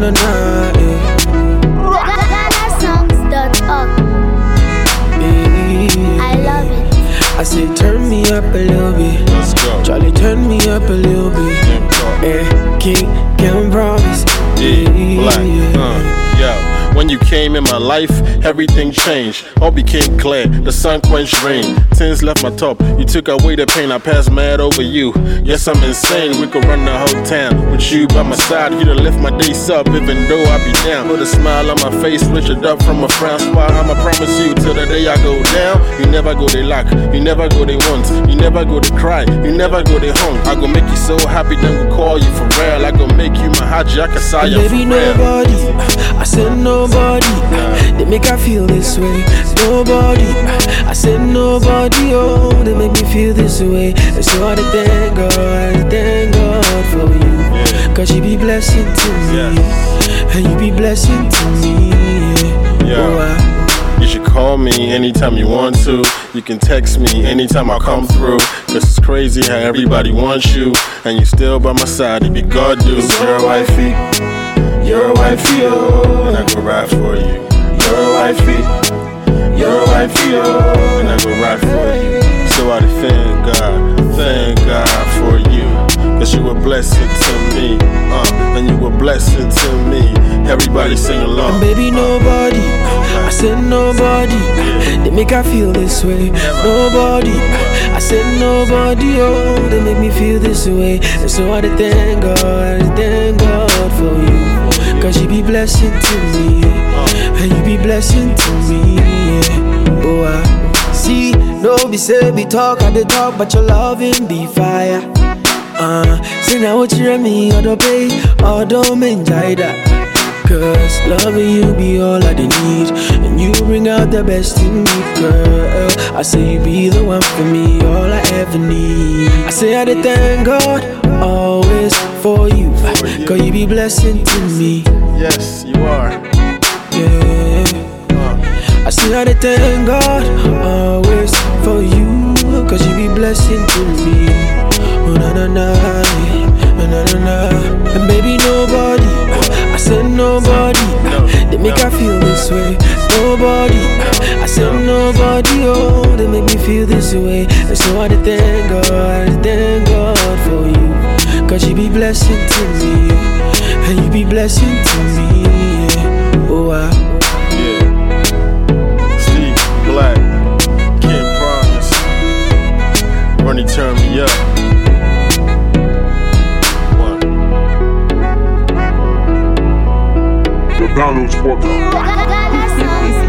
na na. I love it. I say turn me up a little bit. Let's go. Charlie, turn me up a little bit. King, can promise. Black, yo. When you came in my life, everything changed. All became clear, the sun quenched rain. Things left my top, you took away the pain. I passed mad over you. Yes, I'm insane, we could run the whole town. With you by my side, you done lift my days up, even though I be down. Put a smile on my face, switch it up from a frown spot. I'ma promise you, till the day I go down. You never go they lack, you never go they want. You never go they cry, you never go they hung. I gon' make you so happy, then we'll call you for real. I gon' make you my Haji Akasaya for baby, real. nobody, I said nobody. They make her feel this way. Nobody, I said nobody. Oh, they make me feel this way. And so I thank God for you. Cause you be blessing to me, and you be blessing to me. You should call me anytime you want to. You can text me anytime I come through. Cause it's crazy how everybody wants you, and you still by my side, you be God dude. You're a wifey, you're a wifey, oh, and I go ride for you. You're a wifey, you're a wifey, oh, and I go ride for you. So I thank God for you. Cause you a blessing to me, and you a blessing to me. Everybody sing along. And baby, nobody, I said nobody. They make her feel this way. Nobody, I said nobody. Oh, they make me feel this way. And so I thank God for you. Cause you be blessing to me, and you be blessing to me. Oh, I see, no be say be talk, I dey talk, but your loving be fire. Say now what you run me, or don't pay, or don't enjoy that. Cause loving you be all I need, and you bring out the best in me, girl. I say you be the one for me, all I ever need. I say I did thank God, always for you. Cause you be blessing to me. Yes, you are. Yeah. I say I did thank God, always for you. Cause you be blessing to me. Oh na na na, na na na. And baby, nobody, I said nobody. They make her feel this way. Nobody, I said nobody. Oh, they make me feel this way. And so I thank God for you. Cause you be blessing to me, and you be blessing to me. Yeah. Oh, Yeah. Steve Black, can't promise. Ronnie, turn me up. The Donald's Podcast.